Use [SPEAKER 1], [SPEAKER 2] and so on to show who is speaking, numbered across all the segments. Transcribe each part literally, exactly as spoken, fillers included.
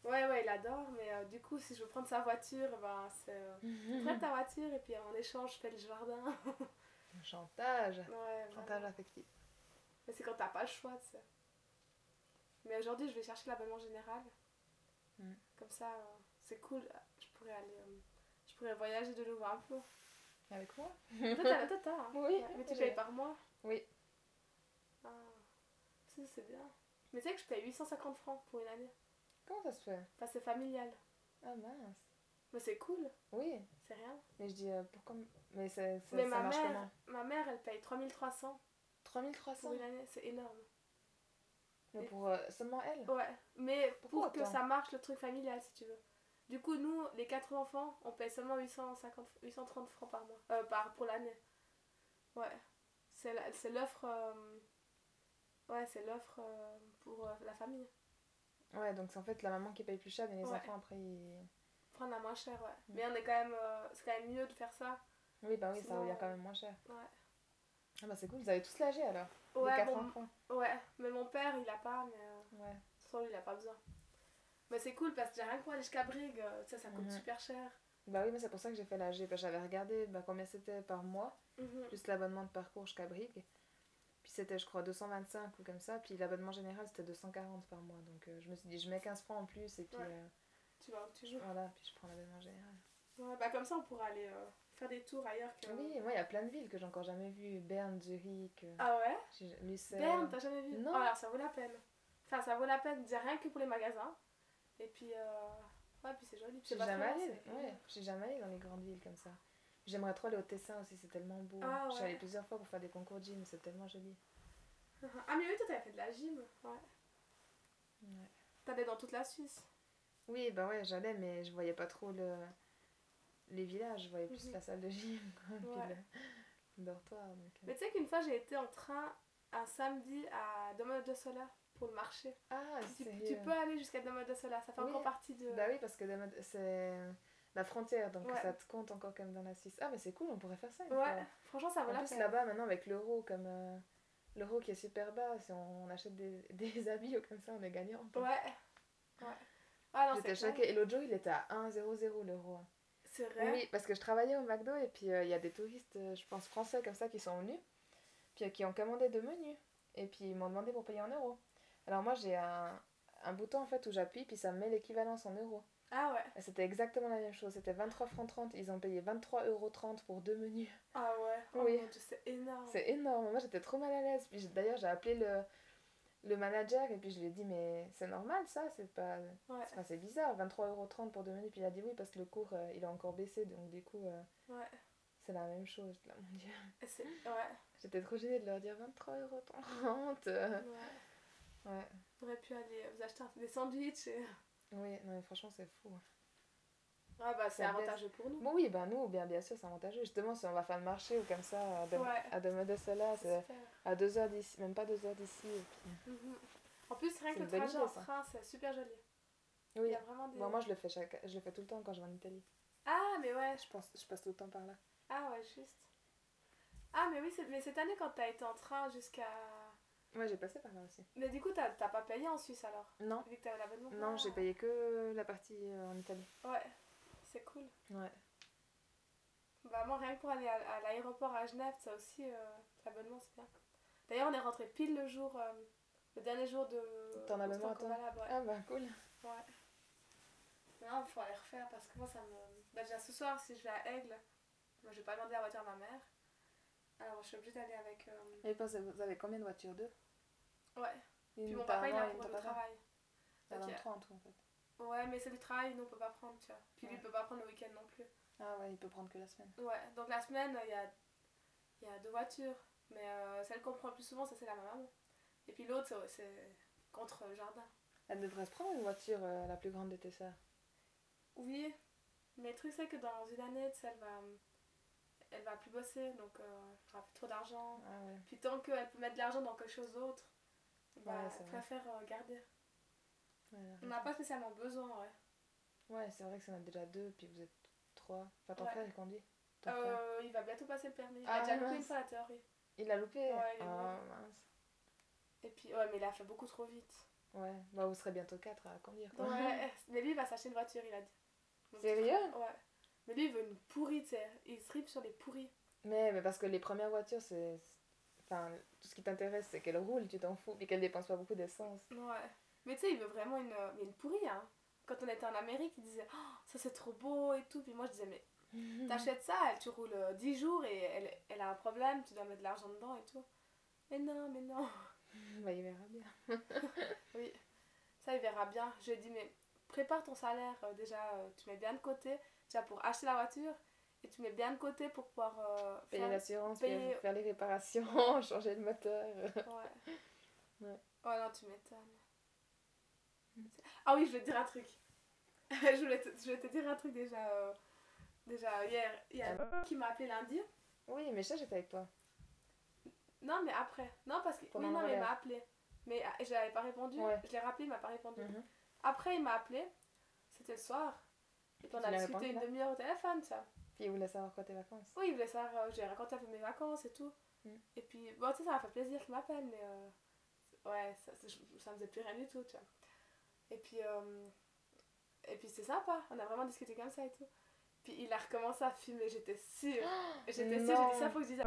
[SPEAKER 1] Ouais, ouais, il adore, mais euh, du coup, si je veux prendre sa voiture, ben, c'est. Euh, prête ta voiture et puis en échange, je fais le jardin.
[SPEAKER 2] Chantage.
[SPEAKER 1] Ouais,
[SPEAKER 2] Chantage
[SPEAKER 1] vraiment.
[SPEAKER 2] affectif.
[SPEAKER 1] Mais c'est quand t'as pas le choix, tu sais. Mais aujourd'hui, je vais chercher l'abonnement général.
[SPEAKER 2] Mm.
[SPEAKER 1] Comme ça, euh, c'est cool. Je pourrais aller. euh, je pourrais voyager de nouveau un peu.
[SPEAKER 2] Avec moi?
[SPEAKER 1] Toi, t'as la tata, hein.
[SPEAKER 2] Oui,
[SPEAKER 1] Ouais. Mais tu payes
[SPEAKER 2] j'ai...
[SPEAKER 1] par mois.
[SPEAKER 2] Oui.
[SPEAKER 1] Ah, ça, c'est bien. Mais tu sais que je paye huit cent cinquante francs pour une année.
[SPEAKER 2] Comment ça se fait?
[SPEAKER 1] Enfin, c'est familial.
[SPEAKER 2] Ah mince.
[SPEAKER 1] Mais c'est cool,
[SPEAKER 2] Oui,
[SPEAKER 1] c'est rien.
[SPEAKER 2] mais je dis euh, pourquoi... Mais ça, ça,
[SPEAKER 1] Mais
[SPEAKER 2] ça
[SPEAKER 1] ma
[SPEAKER 2] marche
[SPEAKER 1] mère,
[SPEAKER 2] comment?
[SPEAKER 1] ma mère, elle paye trois mille trois cents pour
[SPEAKER 2] trois mille trois cents.
[SPEAKER 1] une année. C'est énorme.
[SPEAKER 2] Mais
[SPEAKER 1] Et-
[SPEAKER 2] pour euh, seulement elle?
[SPEAKER 1] ouais, mais
[SPEAKER 2] Pourquoi
[SPEAKER 1] pour que
[SPEAKER 2] autant?
[SPEAKER 1] ça marche, le truc familial, si tu veux. Du coup, nous, les quatre enfants, on paye seulement huit cent cinquante, huit cent trente francs par mois. Euh, par, pour l'année. Ouais. C'est la- c'est l'offre. euh, ouais, c'est l'offre euh, pour euh, la famille.
[SPEAKER 2] Ouais, donc c'est en fait la maman qui paye plus cher, mais les
[SPEAKER 1] Ouais.
[SPEAKER 2] enfants après ils...
[SPEAKER 1] Prendre la moins cher, ouais.
[SPEAKER 2] Mm.
[SPEAKER 1] Mais on est quand même. euh, c'est quand même mieux de faire ça.
[SPEAKER 2] Oui, bah oui, ça
[SPEAKER 1] Sinon.
[SPEAKER 2] revient quand même moins cher.
[SPEAKER 1] euh, ouais.
[SPEAKER 2] Ah bah c'est cool, vous avez tous l'âgé alors? Les
[SPEAKER 1] Ouais,
[SPEAKER 2] quatre
[SPEAKER 1] bon.
[SPEAKER 2] enfants?
[SPEAKER 1] Ouais, mais mon père, il a pas, mais. Euh,
[SPEAKER 2] Ouais.
[SPEAKER 1] sans lui, il a pas besoin. Mais c'est cool parce que j'ai rien que pour aller jusqu'à Brigue, euh, ça, ça coûte
[SPEAKER 2] Mhm.
[SPEAKER 1] super cher.
[SPEAKER 2] Bah oui, mais c'est pour ça que j'ai fait l'A G. Bah, j'avais regardé bah, combien c'était par mois,
[SPEAKER 1] Mhm.
[SPEAKER 2] plus l'abonnement de parcours jusqu'à Brigue. Puis c'était, je crois, deux cent vingt-cinq ou comme ça. Puis l'abonnement général, c'était deux cent quarante par mois. Donc euh, je me suis dit, je mets quinze francs en plus et puis
[SPEAKER 1] Ouais,
[SPEAKER 2] euh,
[SPEAKER 1] tu vas où tu
[SPEAKER 2] je-
[SPEAKER 1] veux.
[SPEAKER 2] voilà, puis je prends l'abonnement général.
[SPEAKER 1] Ouais, bah comme ça, on pourra aller euh, faire des tours ailleurs que.
[SPEAKER 2] Oui, moi, il y a plein de villes que j'ai encore jamais vues. Berne, Zurich, euh,
[SPEAKER 1] Ah ouais.
[SPEAKER 2] j'ai-
[SPEAKER 1] Berne,
[SPEAKER 2] Lucerne.
[SPEAKER 1] t'as jamais vu? Oh,
[SPEAKER 2] Non,
[SPEAKER 1] alors ça vaut la peine. Enfin, ça vaut la peine, déjà rien que pour les magasins. Et puis, euh... ouais, puis c'est joli.
[SPEAKER 2] je
[SPEAKER 1] Puis c'est
[SPEAKER 2] suis
[SPEAKER 1] pas très
[SPEAKER 2] jamais
[SPEAKER 1] loin,
[SPEAKER 2] allée.
[SPEAKER 1] c'est
[SPEAKER 2] Ouais,
[SPEAKER 1] énorme.
[SPEAKER 2] je suis jamais allée dans les grandes villes comme ça. J'aimerais trop aller au Tessin aussi, c'est tellement beau.
[SPEAKER 1] Ah
[SPEAKER 2] Je suis
[SPEAKER 1] ouais.
[SPEAKER 2] allée plusieurs fois pour faire des concours de gym, c'est tellement joli.
[SPEAKER 1] Ah, mais oui, toi, t'avais fait de la gym. Ouais.
[SPEAKER 2] Ouais.
[SPEAKER 1] T'allais dans toute la Suisse.
[SPEAKER 2] Oui, bah ouais, j'allais, mais je voyais pas trop le, les villages, je voyais plus
[SPEAKER 1] Mhm.
[SPEAKER 2] la salle de gym, quoi, puis
[SPEAKER 1] Ouais.
[SPEAKER 2] le, le dortoir. Donc, euh.
[SPEAKER 1] Mais tu sais qu'une fois, j'ai été en train un samedi à Domaine de Sola pour le marché.
[SPEAKER 2] Ah,
[SPEAKER 1] Tu, tu
[SPEAKER 2] sérieux?
[SPEAKER 1] peux aller jusqu'à Domaine de Sola, ça fait
[SPEAKER 2] Oui,
[SPEAKER 1] encore partie de.
[SPEAKER 2] bah oui, parce que Damod- c'est la frontière, donc
[SPEAKER 1] Ouais.
[SPEAKER 2] ça te compte encore comme dans la Suisse. Ah, mais c'est cool, on pourrait faire ça une
[SPEAKER 1] Ouais,
[SPEAKER 2] fois.
[SPEAKER 1] franchement, ça vaut
[SPEAKER 2] En
[SPEAKER 1] la
[SPEAKER 2] plus,
[SPEAKER 1] peine.
[SPEAKER 2] là-bas, maintenant, avec l'euro, comme euh, l'euro qui est super bas, si on, on achète des, des habits ou comme ça, on est gagnant.
[SPEAKER 1] Ouais, ouais. Ah non, c'est
[SPEAKER 2] J'étais
[SPEAKER 1] clair.
[SPEAKER 2] choquée. Et l'autre jour, il était à un zéro zéro l'euro.
[SPEAKER 1] C'est vrai.
[SPEAKER 2] Oui, parce que je travaillais au McDo et puis euh, il y a des touristes, euh, je pense français comme ça, qui sont venus, puis euh, qui ont commandé deux menus. Et puis ils m'ont demandé pour payer en euros. Alors moi, j'ai un, un bouton en fait où j'appuie, puis ça me met l'équivalence en euros.
[SPEAKER 1] Ah ouais.
[SPEAKER 2] Et c'était exactement la même chose. C'était vingt-trois francs trente. Ils ont payé vingt-trois euros trente pour deux menus.
[SPEAKER 1] Ah ouais. Oh
[SPEAKER 2] Oui,
[SPEAKER 1] mon dieu, c'est énorme.
[SPEAKER 2] c'est énorme. Moi, j'étais trop mal à l'aise. Puis j'ai- d'ailleurs, j'ai appelé le, le manager et puis je lui ai dit, mais c'est normal ça, c'est pas.
[SPEAKER 1] Ouais,
[SPEAKER 2] C'est enfin, c'est bizarre, vingt-trois euros trente pour deux menus. Puis il a dit oui, parce que le cours euh, il a encore baissé, donc du coup, euh,
[SPEAKER 1] ouais.
[SPEAKER 2] c'est la même chose. J'étais là, mon dieu.
[SPEAKER 1] Et c'est. Ouais.
[SPEAKER 2] J'étais trop gênée de leur dire vingt-trois euros trente. Euh,
[SPEAKER 1] Ouais.
[SPEAKER 2] ouais,
[SPEAKER 1] J'aurais pu aller vous acheter un- des sandwichs et.
[SPEAKER 2] oui, non, mais franchement, c'est fou.
[SPEAKER 1] Ah bah c'est
[SPEAKER 2] Ça baisse.
[SPEAKER 1] avantageux pour nous.
[SPEAKER 2] Bon, oui, ben nous, bien, bien sûr, c'est avantageux. Justement, si on va faire le marché ou comme ça, à, Dom
[SPEAKER 1] Ouais,
[SPEAKER 2] à Domodedosa,
[SPEAKER 1] c'est
[SPEAKER 2] c'est
[SPEAKER 1] super.
[SPEAKER 2] à deux heures d'ici, même pas deux heures d'ici. Et puis,
[SPEAKER 1] Mhm. En plus, rien
[SPEAKER 2] c'est
[SPEAKER 1] que le
[SPEAKER 2] une bonne
[SPEAKER 1] trajet
[SPEAKER 2] idée,
[SPEAKER 1] en
[SPEAKER 2] ça.
[SPEAKER 1] train, c'est super joli. Il y
[SPEAKER 2] Oui.
[SPEAKER 1] a vraiment des.
[SPEAKER 2] Bon, moi, je le fais chaque... je le fais tout le temps quand je vais en Italie.
[SPEAKER 1] Ah, mais ouais.
[SPEAKER 2] Je pense, je passe tout le temps par là.
[SPEAKER 1] Ah ouais, juste. Ah, mais oui, c'est- mais cette année, quand t'as été en train jusqu'à.
[SPEAKER 2] Ouais, j'ai passé par là aussi.
[SPEAKER 1] Mais du coup, t'as t'as pas payé en Suisse alors?
[SPEAKER 2] Non,
[SPEAKER 1] Vu que t'avais l'abonnement?
[SPEAKER 2] non, j'ai
[SPEAKER 1] Ah.
[SPEAKER 2] payé que la partie euh, en Italie.
[SPEAKER 1] Ouais, c'est cool.
[SPEAKER 2] Ouais.
[SPEAKER 1] Bah, moi, rien que pour aller à, à l'aéroport à Genève, ça aussi, euh, l'abonnement, c'est bien. D'ailleurs, on est rentré pile le jour, euh, le dernier jour de.
[SPEAKER 2] T'en as
[SPEAKER 1] Où
[SPEAKER 2] même
[SPEAKER 1] c'était
[SPEAKER 2] à
[SPEAKER 1] encore
[SPEAKER 2] toi?
[SPEAKER 1] valable, ouais.
[SPEAKER 2] Ah bah cool.
[SPEAKER 1] Ouais. Non, il faut aller refaire parce que moi, ça me. Bah, déjà ce soir, si je vais à Aigle, moi, je vais pas demander la voiture à ma mère. Alors, je suis obligée d'aller avec. euh,
[SPEAKER 2] Et parce que vous avez combien de voitures? Deux?
[SPEAKER 1] Ouais. Puis
[SPEAKER 2] Une
[SPEAKER 1] mon papa, il
[SPEAKER 2] par an
[SPEAKER 1] a
[SPEAKER 2] et une
[SPEAKER 1] pour
[SPEAKER 2] ton
[SPEAKER 1] le
[SPEAKER 2] papa?
[SPEAKER 1] travail.
[SPEAKER 2] Il y en
[SPEAKER 1] Donc,
[SPEAKER 2] a
[SPEAKER 1] il y
[SPEAKER 2] vingt-trois en tout en fait.
[SPEAKER 1] a- ouais, mais c'est du travail, nous, on peut pas prendre, tu vois. Puis lui,
[SPEAKER 2] Ouais.
[SPEAKER 1] il peut pas prendre le week-end non plus.
[SPEAKER 2] Ah ouais, il peut prendre que la semaine.
[SPEAKER 1] Ouais, donc la semaine, il y a, il y a deux voitures. Mais euh, celle qu'on prend le plus souvent, ça, c'est la maman. Et puis l'autre, c'est, c'est contre le jardin.
[SPEAKER 2] Elle devrait se prendre une voiture euh, la plus grande de tes sœurs.
[SPEAKER 1] Oui, mais le truc, c'est que dans une année, tu sais, elle va, elle va plus bosser, donc euh, elle aura plus trop d'argent.
[SPEAKER 2] Ah ouais.
[SPEAKER 1] Puis tant qu'elle peut mettre de l'argent dans quelque chose d'autre, bah,
[SPEAKER 2] Ouais,
[SPEAKER 1] elle
[SPEAKER 2] c'est vrai.
[SPEAKER 1] préfère euh, garder.
[SPEAKER 2] Ouais, elle a
[SPEAKER 1] On n'a
[SPEAKER 2] raison.
[SPEAKER 1] pas spécialement besoin, ouais.
[SPEAKER 2] Ouais, c'est vrai que ça en a déjà deux, puis vous êtes trois. Enfin, ton
[SPEAKER 1] Ouais.
[SPEAKER 2] frère, il conduit. Ton frère.
[SPEAKER 1] Euh, il va bientôt passer le permis. Il a
[SPEAKER 2] Ah
[SPEAKER 1] déjà loupé une
[SPEAKER 2] mince.
[SPEAKER 1] fois la théorie.
[SPEAKER 2] Il a loupé.
[SPEAKER 1] Ouais, il
[SPEAKER 2] Oh
[SPEAKER 1] est mauvais.
[SPEAKER 2] mince.
[SPEAKER 1] Et puis, ouais, mais il a fait beaucoup trop vite.
[SPEAKER 2] Ouais, bah vous serez bientôt quatre à conduire, quoi.
[SPEAKER 1] Ouais, mais lui, il va s'acheter une voiture, il a dit. Mon petit
[SPEAKER 2] Sérieux?
[SPEAKER 1] frère, ouais. Mais lui, il veut une pourrie, tu sais. Il se tripe sur les pourris.
[SPEAKER 2] Mais, mais parce que les premières voitures, c'est... Enfin, tout ce qui t'intéresse, c'est qu'elles roulent, tu t'en fous, et qu'elles dépensent pas beaucoup d'essence.
[SPEAKER 1] Ouais. Mais tu sais, il veut vraiment une, mais une pourrie, hein. Quand on était en Amérique, il disait, oh, ça c'est trop beau et tout. Puis moi, je disais, mais t'achètes ça, elle, tu roules euh, dix jours et elle, elle a un problème, tu dois mettre de l'argent dedans et tout. Mais non, mais non.
[SPEAKER 2] Bah, il verra bien.
[SPEAKER 1] Oui, ça, il verra bien. Je lui ai dit, mais prépare ton salaire. euh, déjà, euh, tu mets bien de côté, déjà pour acheter la voiture. Et tu mets bien de côté pour pouvoir euh,
[SPEAKER 2] Payer
[SPEAKER 1] faire,
[SPEAKER 2] l'assurance, puis
[SPEAKER 1] payer.
[SPEAKER 2] faire les
[SPEAKER 1] Ouais,
[SPEAKER 2] réparations, changer le moteur.
[SPEAKER 1] ouais.
[SPEAKER 2] Ouais.
[SPEAKER 1] Ouais, non, tu m'étonnes. Ah oui, je vais te dire un truc. je, voulais te, je vais te dire un truc déjà. euh, déjà, hier, il y a
[SPEAKER 2] Ah,
[SPEAKER 1] qui m'a appelé lundi.
[SPEAKER 2] oui, mais ça, j'étais avec toi.
[SPEAKER 1] Non, mais après. Non, parce que. Oui,
[SPEAKER 2] Pendant le
[SPEAKER 1] non, mais il
[SPEAKER 2] relais.
[SPEAKER 1] m'a appelé. Mais euh, je n'avais pas répondu.
[SPEAKER 2] Ouais.
[SPEAKER 1] Je l'ai rappelé, il m'a pas répondu.
[SPEAKER 2] Mhm.
[SPEAKER 1] Après, il m'a appelé. C'était le soir. Et puis on
[SPEAKER 2] Tu
[SPEAKER 1] a
[SPEAKER 2] lui as
[SPEAKER 1] discuté
[SPEAKER 2] répondu,
[SPEAKER 1] une
[SPEAKER 2] là?
[SPEAKER 1] demi-heure au téléphone, ça.
[SPEAKER 2] Puis il voulait savoir quoi tes vacances.
[SPEAKER 1] Oui, il voulait savoir. euh, j'ai raconté un peu mes vacances et tout.
[SPEAKER 2] Mm.
[SPEAKER 1] Et puis, bon, tu sais, ça m'a fait plaisir qu'il m'appelle, mais. euh, ouais, ça, ça, ça me faisait plus rien du tout, tu vois. Et puis. euh, et puis c'est sympa. On a vraiment discuté comme ça et tout. Puis il a recommencé à filmer, j'étais sûre. J'étais sûre, j'ai dit ça,
[SPEAKER 2] Non.
[SPEAKER 1] faut que je dise.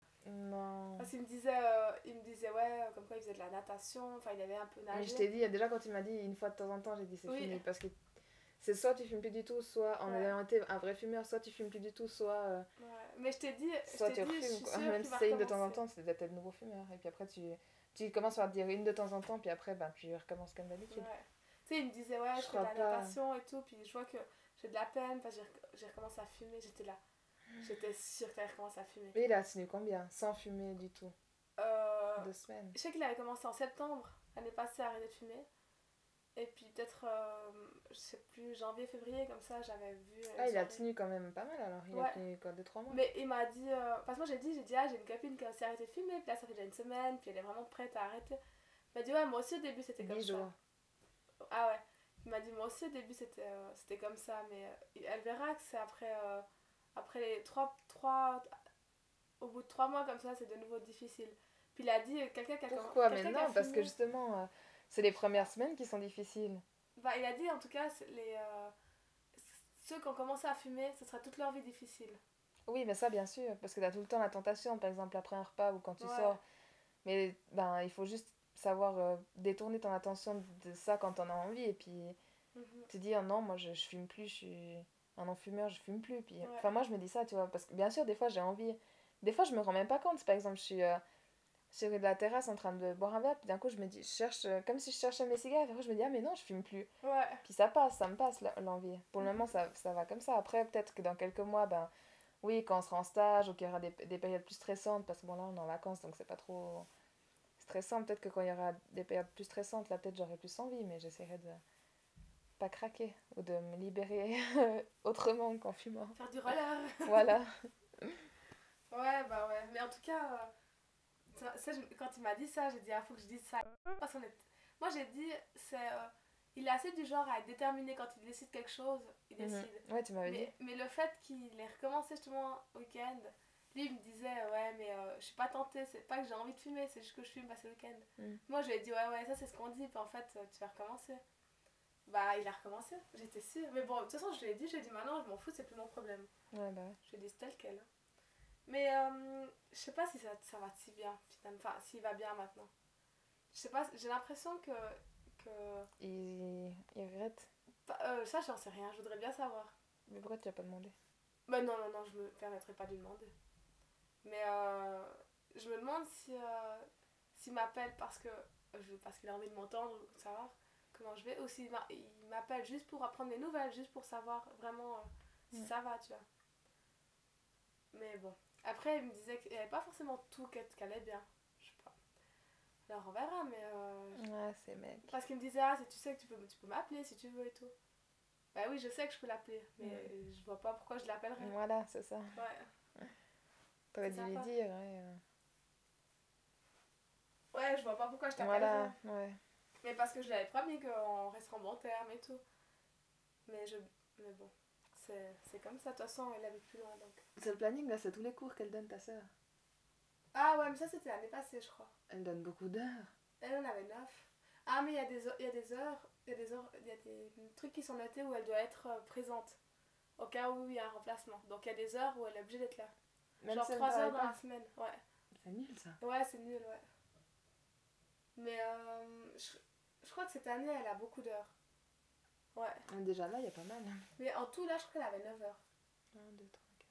[SPEAKER 2] Non.
[SPEAKER 1] Parce qu'il me disait, euh, il me disait ouais, euh, comme quoi il faisait de la natation, enfin il avait un peu
[SPEAKER 2] Mais je
[SPEAKER 1] nagé.
[SPEAKER 2] t'ai dit, déjà quand il m'a dit une fois de temps en temps, j'ai dit c'est
[SPEAKER 1] Oui,
[SPEAKER 2] fini. Parce que c'est soit tu fumes plus du tout, soit en
[SPEAKER 1] ouais,
[SPEAKER 2] ayant été un vrai fumeur, soit tu fumes plus du tout, soit, euh,
[SPEAKER 1] ouais. Mais je t'ai dit, je
[SPEAKER 2] soit
[SPEAKER 1] t'ai
[SPEAKER 2] tu
[SPEAKER 1] dit, je
[SPEAKER 2] refumes,
[SPEAKER 1] suis
[SPEAKER 2] quoi.
[SPEAKER 1] sûre
[SPEAKER 2] Même
[SPEAKER 1] qu'il
[SPEAKER 2] si
[SPEAKER 1] va
[SPEAKER 2] c'est une de temps en
[SPEAKER 1] recommencer.
[SPEAKER 2] temps, c'est d'être le nouveau fumeur. Et puis après, tu, tu commences par dire une de temps en temps, puis après, ben, tu recommences comme d'habitude.
[SPEAKER 1] Ouais. Tu sais, il me disait ouais,
[SPEAKER 2] Je
[SPEAKER 1] je fais de
[SPEAKER 2] crois
[SPEAKER 1] la
[SPEAKER 2] pas.
[SPEAKER 1] natation et tout, puis je vois que j'ai de la peine, parce que j'ai rec- j'ai recommencé à fumer, j'étais là. J'étais sûre que t'allais recommencer à fumer.
[SPEAKER 2] Mais il a tenu combien? Sans fumer du tout.
[SPEAKER 1] Euh,
[SPEAKER 2] Deux semaines.
[SPEAKER 1] je sais qu'il avait commencé en septembre, l'année passée, à arrêter de fumer. Et puis peut-être, euh, je sais plus, janvier, février, comme ça, j'avais vu une
[SPEAKER 2] Ah, il a
[SPEAKER 1] soirée.
[SPEAKER 2] tenu quand même pas mal alors. Il a
[SPEAKER 1] Ouais.
[SPEAKER 2] tenu quoi, deux trois mois?
[SPEAKER 1] Mais il m'a dit. euh, Parce que moi j'ai dit, j'ai dit, ah, j'ai une copine qui a aussi arrêté de fumer, puis là ça fait déjà une semaine, puis elle est vraiment prête à arrêter. Il m'a dit, ouais, moi aussi au début c'était comme
[SPEAKER 2] Dix
[SPEAKER 1] ça.
[SPEAKER 2] jours.
[SPEAKER 1] Ah ouais. Il m'a dit, moi aussi au début c'était euh, c'était comme ça, mais euh, elle verra que c'est après, euh, après les trois, trois. Au bout de trois mois comme ça, c'est de nouveau difficile. Puis il a dit, euh, quelqu'un qui a, comm-
[SPEAKER 2] Pourquoi? Mais
[SPEAKER 1] quelqu'un qui a
[SPEAKER 2] non, parce que
[SPEAKER 1] fumé.
[SPEAKER 2] justement, euh, c'est les premières semaines qui sont difficiles.
[SPEAKER 1] Bah, il a dit en tout cas, c'est les, euh, ceux qui ont commencé à fumer, ce sera toute leur vie difficile.
[SPEAKER 2] Oui, mais ça, bien sûr, parce que t'as tout le temps la tentation, par exemple après un repas ou quand tu
[SPEAKER 1] Ouais.
[SPEAKER 2] sors. Mais ben, il faut juste savoir euh, détourner ton attention de ça quand t'en as envie et puis
[SPEAKER 1] Mhm.
[SPEAKER 2] te dire non, moi je, je fume plus, je suis un non-fumeur, je fume plus. Puis,
[SPEAKER 1] Ouais.
[SPEAKER 2] enfin, moi je me dis ça, tu vois, parce que bien sûr, des fois j'ai envie. Des fois, je me rends même pas compte. Par exemple, je suis euh, sur la terrasse en train de boire un verre, puis d'un coup, je me dis, je cherche, euh, comme si je cherchais mes cigares, et après, je me dis, ah, mais non, je fume plus.
[SPEAKER 1] Ouais.
[SPEAKER 2] Puis ça passe, ça me passe la- l'envie. Pour le moment,
[SPEAKER 1] Mhm.
[SPEAKER 2] ça, ça va comme ça. Après, peut-être que dans quelques mois, ben oui, quand on sera en stage ou qu'il y aura des, des périodes plus stressantes, parce que bon, là, on est en vacances, donc c'est pas trop stressant. Peut-être que quand il y aura des périodes plus stressantes, là, peut-être j'aurai plus envie, mais j'essaierai de pas craquer ou de me libérer autrement qu'en fumant.
[SPEAKER 1] Faire du roller.
[SPEAKER 2] Voilà.
[SPEAKER 1] Ouais, bah ouais. Mais en tout cas, euh, ça, ça, je- quand il m'a dit ça, j'ai dit, ah, faut que je dise ça. Parce qu'on est... Moi, j'ai dit, c'est. euh, il est assez du genre à être déterminé quand il décide quelque chose, il
[SPEAKER 2] Mhm.
[SPEAKER 1] décide.
[SPEAKER 2] Ouais, tu m'avais dit.
[SPEAKER 1] Mais, mais le fait qu'il ait recommencé justement au week-end, lui, il me disait, ouais, mais euh, je suis pas tentée, c'est pas que j'ai envie de fumer, c'est juste que je fume passer le week-end.
[SPEAKER 2] Mhm.
[SPEAKER 1] Moi, je lui ai dit, ouais, ouais, ça, c'est ce qu'on dit, puis en fait, euh, tu vas recommencer. Bah, il a recommencé, j'étais sûre. Mais bon, de toute façon, je lui ai dit, je lui ai dit, maintenant, je m'en fous, c'est plus mon problème.
[SPEAKER 2] Ouais, bah ouais.
[SPEAKER 1] Je lui ai dit, c'est tel quel. Mais euh, je sais pas si ça, ça va si bien, finalement. Enfin, s'il va bien maintenant. Je sais pas, j'ai l'impression que. que...
[SPEAKER 2] Il, il regrette.
[SPEAKER 1] Bah, euh, ça, j'en sais rien, je voudrais bien savoir.
[SPEAKER 2] Mais pourquoi tu l'as pas demandé?
[SPEAKER 1] Bah, non, non, non, je me permettrai pas de lui demander. Mais euh, je me demande si. Euh, s'il m'appelle parce que. je- parce qu'il a envie de m'entendre, ou de savoir comment je vais. Ou s'il m'a- il m'appelle juste pour apprendre des nouvelles, juste pour savoir vraiment euh, si
[SPEAKER 2] Ouais.
[SPEAKER 1] ça va, tu vois. Mais bon. Après, il me disait qu'il n'y avait pas forcément tout qui qui allait bien. Je sais pas. Alors on verra, mais. Euh,
[SPEAKER 2] Ah, c'est mec.
[SPEAKER 1] parce qu'il me disait, ah, si tu sais que tu peux, tu peux m'appeler si tu veux et tout. Bah oui, je sais que je peux l'appeler, mais
[SPEAKER 2] Mm.
[SPEAKER 1] je vois pas pourquoi je l'appellerais.
[SPEAKER 2] Voilà, c'est ça.
[SPEAKER 1] Ouais,
[SPEAKER 2] T'aurais
[SPEAKER 1] c'est
[SPEAKER 2] dû lui
[SPEAKER 1] sympa.
[SPEAKER 2] dire, ouais. euh.
[SPEAKER 1] Ouais, je vois pas pourquoi je t'appellerais.
[SPEAKER 2] Voilà, ouais.
[SPEAKER 1] Mais parce que je lui avais promis qu'on resterait en bon terme et tout. Mais je. Mais bon, c'est c'est comme ça, de toute façon, elle habite plus loin donc.
[SPEAKER 2] C'est le planning, là, c'est tous les cours qu'elle donne, ta sœur.
[SPEAKER 1] Ah ouais, mais ça c'était l'année passée, je crois.
[SPEAKER 2] Elle donne beaucoup d'heures.
[SPEAKER 1] Elle en avait neuf. Ah, mais il y a des, il y a des heures, il y a des heures, il y a des trucs qui sont notés où elle doit être euh, présente. Au cas où il y a un remplacement. Donc il y a des heures où elle est obligée d'être là.
[SPEAKER 2] Même
[SPEAKER 1] Genre
[SPEAKER 2] si elle ne
[SPEAKER 1] trois heures
[SPEAKER 2] travaille
[SPEAKER 1] dans
[SPEAKER 2] pas.
[SPEAKER 1] la semaine, ouais.
[SPEAKER 2] C'est nul ça.
[SPEAKER 1] Ouais, c'est nul, ouais. Mais euh, je, je crois que cette année, elle a beaucoup d'heures. Ouais.
[SPEAKER 2] Déjà là, il y a pas mal.
[SPEAKER 1] Mais en tout, là, je crois qu'elle avait neuf heures.
[SPEAKER 2] un, deux, trois, quatre.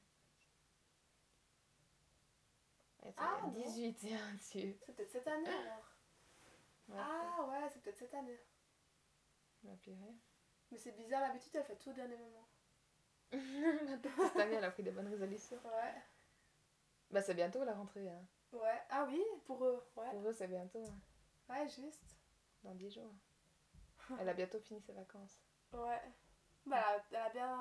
[SPEAKER 2] Et ça,
[SPEAKER 1] Ah,
[SPEAKER 2] il y a
[SPEAKER 1] non.
[SPEAKER 2] dix-huit et un dessus.
[SPEAKER 1] C'est peut-être cette année alors.
[SPEAKER 2] Ouais,
[SPEAKER 1] Ah, ouais, c'est peut-être cette année.
[SPEAKER 2] ma purée.
[SPEAKER 1] Mais c'est bizarre, d'habitude, elle fait tout au dernier moment.
[SPEAKER 2] Peut-être que cette année, elle a pris des bonnes résolutions.
[SPEAKER 1] Ouais.
[SPEAKER 2] Bah, c'est bientôt la rentrée. Hein.
[SPEAKER 1] Ouais. Ah oui, pour eux. Ouais.
[SPEAKER 2] Pour eux, c'est bientôt. Hein.
[SPEAKER 1] Ouais, juste.
[SPEAKER 2] Dans dix jours. Elle a bientôt fini ses vacances.
[SPEAKER 1] Ouais. Bah, elle a bien